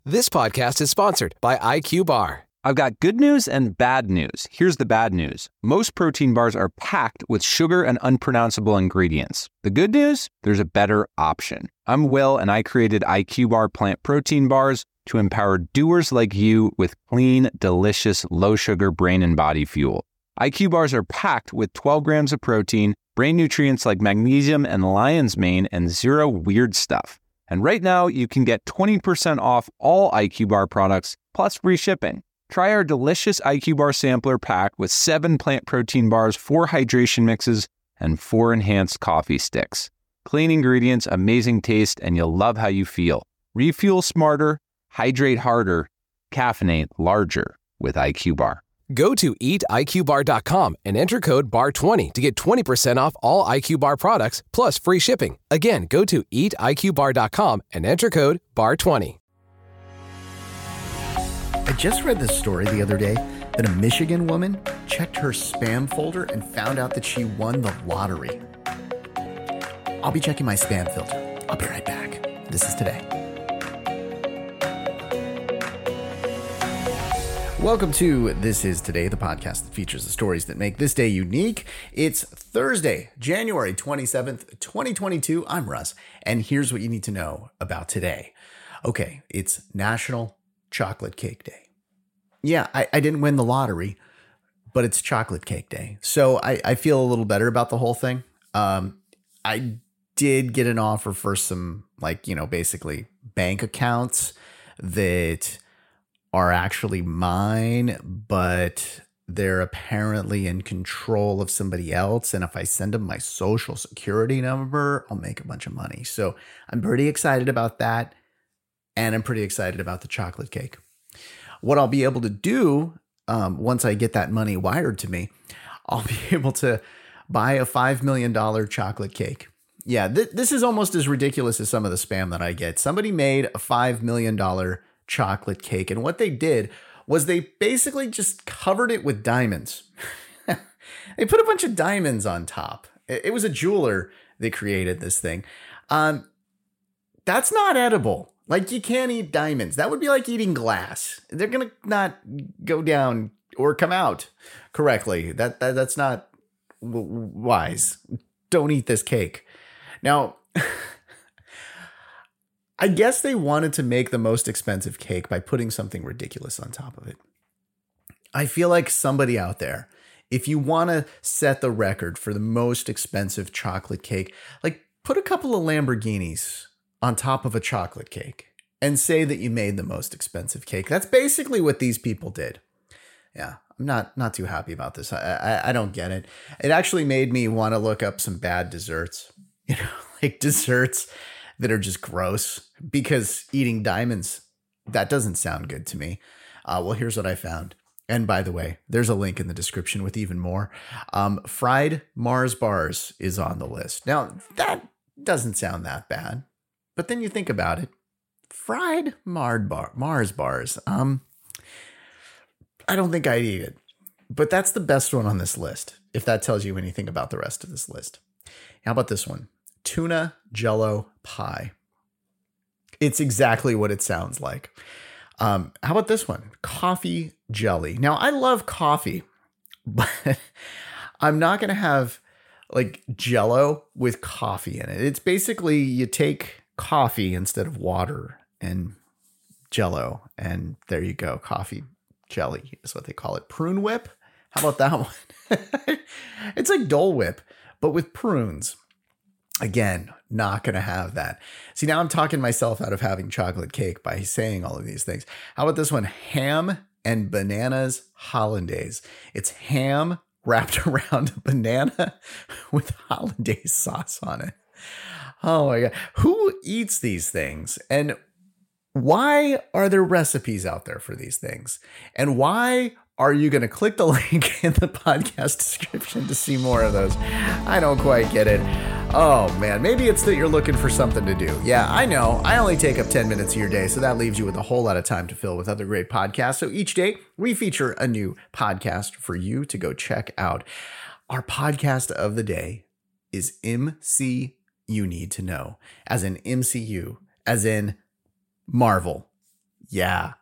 This podcast is sponsored by IQ Bar. I've got good news and bad news. Here's the bad news. Most protein bars are packed with sugar and unpronounceable ingredients. The good news? There's a better option. I'm Will, and I created IQ Bar plant protein bars to empower doers like you with clean, delicious, low-sugar brain and body fuel. IQ Bars are packed with 12 grams of protein, brain nutrients like magnesium and lion's mane, and zero weird stuff. And right now, you can get 20% off all IQ Bar products, plus free shipping. Try our delicious IQ Bar sampler pack with 7 plant protein bars, 4 hydration mixes, and 4 enhanced coffee sticks. Clean ingredients, amazing taste, and you'll love how you feel. Refuel smarter, hydrate harder, caffeinate larger with IQ Bar. Go to eatiqbar.com and enter code BAR20 to get 20% off all IQ Bar products plus free shipping. Again, go to eatiqbar.com and enter code BAR20. I just read this story the other day that a Michigan woman checked her spam folder and found out that she won the lottery. I'll be checking my spam filter. I'll be right back. This is Today. Welcome to This Is Today, the podcast that features the stories that make this day unique. It's Thursday, January 27th, 2022. I'm Russ, and here's what you need to know about today. Okay, it's National Chocolate Cake Day. Yeah, I didn't win the lottery, but it's Chocolate Cake Day. So I feel a little better about the whole thing. I did get an offer for some, basically bank accounts that are actually mine, but they're apparently in control of somebody else. And if I send them my social security number, I'll make a bunch of money. So I'm pretty excited about that. And I'm pretty excited about the chocolate cake. What I'll be able to do once I get that money wired to me, I'll be able to buy a $5 million chocolate cake. Yeah, this is almost as ridiculous as some of the spam that I get. Somebody made a $5 million chocolate cake. And what they did was they basically just covered it with diamonds. They put a bunch of diamonds on top. It was a jeweler that created this thing. That's not edible. Like, you can't eat diamonds. That would be like eating glass. They're going to not go down or come out correctly. That's not wise. Don't eat this cake. Now, I guess they wanted to make the most expensive cake by putting something ridiculous on top of it. I feel like somebody out there, if you want to set the record for the most expensive chocolate cake, put a couple of Lamborghinis on top of a chocolate cake and say that you made the most expensive cake. That's basically what these people did. Yeah, I'm not too happy about this. I don't get it. It actually made me want to look up some bad desserts, desserts that are just gross, because eating diamonds, that doesn't sound good to me. Well, here's what I found. And by the way, there's a link in the description with even more. Fried Mars bars is on the list. Now, that doesn't sound that bad. But then you think about it. Fried Mars bars. I don't think I'd eat it. But that's the best one on this list, if that tells you anything about the rest of this list. How about this one? Tuna Jello pie. It's exactly what it sounds like. How about this one? Coffee jelly. Now, I love coffee, but I'm not going to have Jello with coffee in it. It's basically you take coffee instead of water and Jello, and there you go. Coffee jelly is what they call it. Prune whip. How about that one? It's like Dole Whip, but with prunes. Again, not going to have that. See, now I'm talking myself out of having chocolate cake by saying all of these things. How about this one? Ham and bananas hollandaise. It's ham wrapped around a banana with hollandaise sauce on it. Oh my God. Who eats these things? And why are there recipes out there for these things? And why are you going to click the link in the podcast description to see more of those? I don't quite get it. Oh man, maybe it's that you're looking for something to do. Yeah, I know. I only take up 10 minutes of your day, so that leaves you with a whole lot of time to fill with other great podcasts. So each day we feature a new podcast for you to go check out. Our podcast of the day is MC You Need to Know, as in MCU, as in Marvel. Yeah.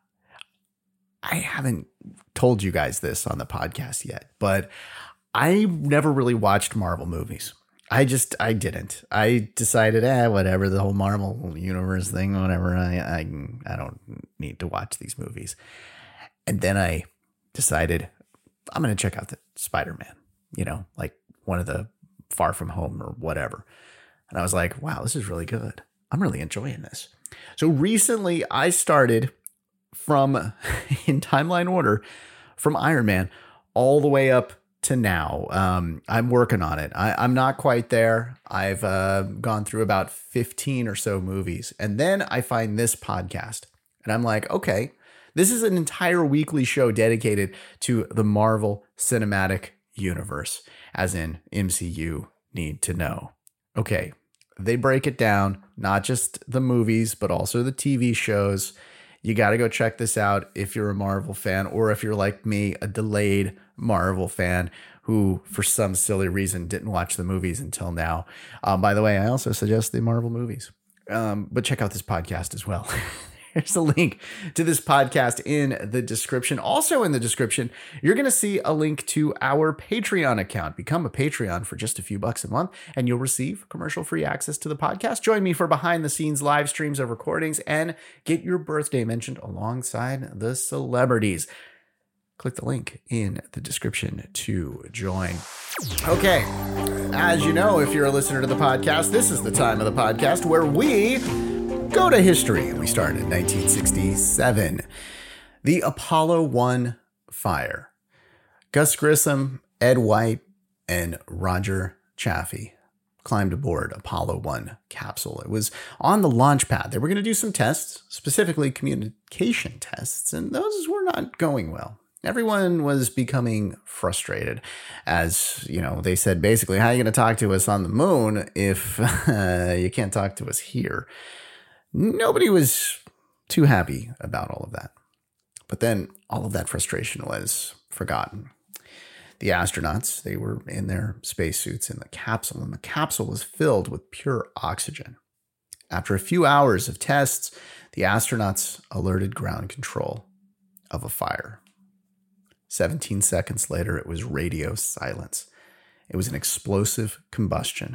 I haven't told you guys this on the podcast yet, but I never really watched Marvel movies. I didn't. I decided, whatever, the whole Marvel universe thing, whatever. I don't need to watch these movies. And then I decided I'm going to check out the Spider-Man, like one of the Far From Home or whatever. And I was like, wow, this is really good. I'm really enjoying this. So recently I started from, in timeline order, from Iron Man all the way up to now. I'm working on it. I'm not quite there. I've gone through about 15 or so movies. And then I find this podcast and I'm like, okay, this is an entire weekly show dedicated to the Marvel Cinematic Universe, as in MCU need to know. Okay, they break it down, not just the movies, but also the TV shows. You got to go check this out if you're a Marvel fan, or if you're like me, a delayed Marvel fan who, for some silly reason, didn't watch the movies until now. By the way, I also suggest the Marvel movies, but check out this podcast as well. There's a link to this podcast in the description. Also in the description, you're going to see a link to our Patreon account. Become a Patreon for just a few bucks a month, and you'll receive commercial-free access to the podcast. Join me for behind-the-scenes live streams of recordings and get your birthday mentioned alongside the celebrities. Click the link in the description to join. Okay, as you know, if you're a listener to the podcast, this is the time of the podcast where we go to history. We start in 1967. The Apollo 1 fire. Gus Grissom, Ed White, and Roger Chaffee climbed aboard Apollo 1 capsule. It was on the launch pad. They were going to do some tests, specifically communication tests, and those were not going well. Everyone was becoming frustrated as, they said, basically, how are you going to talk to us on the moon if you can't talk to us here? Nobody was too happy about all of that. But then all of that frustration was forgotten. The astronauts, they were in their spacesuits in the capsule, and the capsule was filled with pure oxygen. After a few hours of tests, the astronauts alerted ground control of a fire. 17 seconds later, it was radio silence. It was an explosive combustion,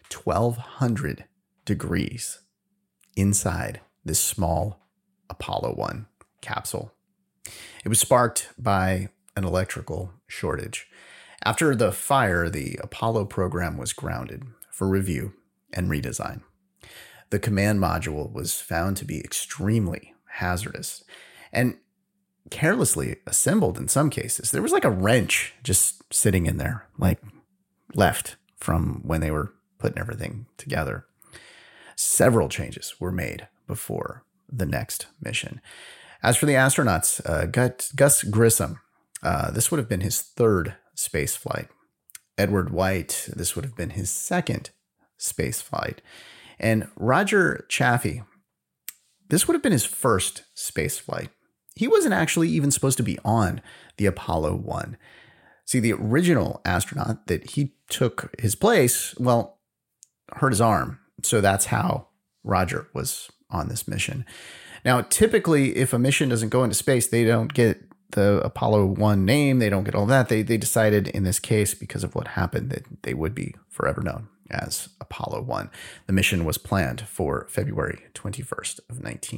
1,200 degrees. Inside this small Apollo 1 capsule. It was sparked by an electrical shortage. After the fire, the Apollo program was grounded for review and redesign. The command module was found to be extremely hazardous and carelessly assembled in some cases. There was like a wrench just sitting in there, like left from when they were putting everything together. Several changes were made before the next mission. As for the astronauts, Gus Grissom, this would have been his third space flight. Edward White, this would have been his second space flight. And Roger Chaffee, this would have been his first space flight. He wasn't actually even supposed to be on the Apollo 1. See, the original astronaut that he took his place, hurt his arm. So that's how Roger was on this mission. Now, typically, if a mission doesn't go into space, they don't get the Apollo 1 name. They don't get all that. They decided in this case, because of what happened, that they would be forever known as Apollo 1. The mission was planned for February 21st of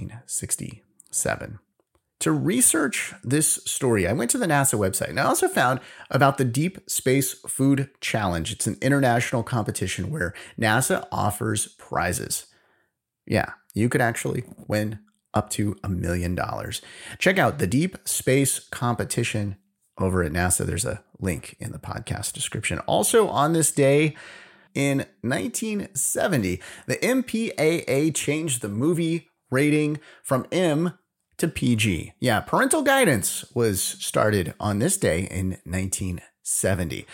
1967. To research this story, I went to the NASA website, and I also found about the Deep Space Food Challenge. It's an international competition where NASA offers prizes. Yeah, you could actually win up to $1 million. Check out the Deep Space Competition over at NASA. There's a link in the podcast description. Also on this day in 1970, the MPAA changed the movie rating from M to PG. Yeah, parental guidance was started on this day in 1970.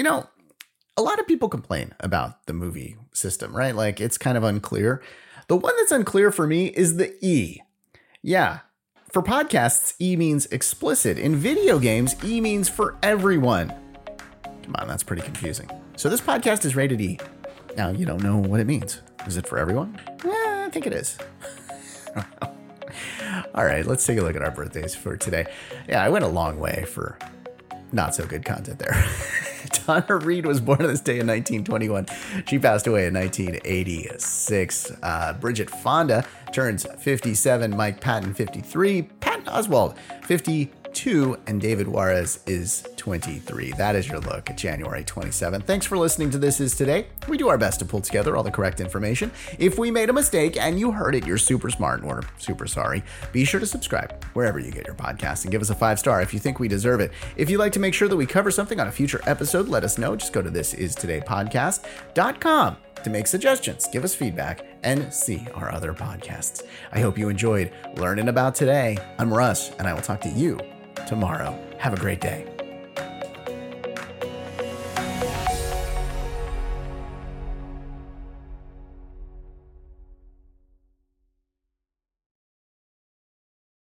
A lot of people complain about the movie system, right? Like, it's kind of unclear. The one that's unclear for me is the E. Yeah, for podcasts, E means explicit. In video games, E means for everyone. Come on, that's pretty confusing. So this podcast is rated E. Now, you don't know what it means. Is it for everyone? I think it is. All right, let's take a look at our birthdays for today. Yeah, I went a long way for not so good content there. Donna Reed was born on this day in 1921. She passed away in 1986. Bridget Fonda turns 57. Mike Patton, 53. Patton Oswalt, 52. And David Juarez is 23. That is your look at January 27th. Thanks for listening to This Is Today. We do our best to pull together all the correct information. If we made a mistake and you heard it, you're super smart or super sorry. Be sure to subscribe wherever you get your podcasts and give us a 5-star if you think we deserve it. If you'd like to make sure that we cover something on a future episode, let us know. Just go to thisistodaypodcast.com to make suggestions, give us feedback, and see our other podcasts. I hope you enjoyed learning about today. I'm Russ, and I will talk to you tomorrow. Have a great day.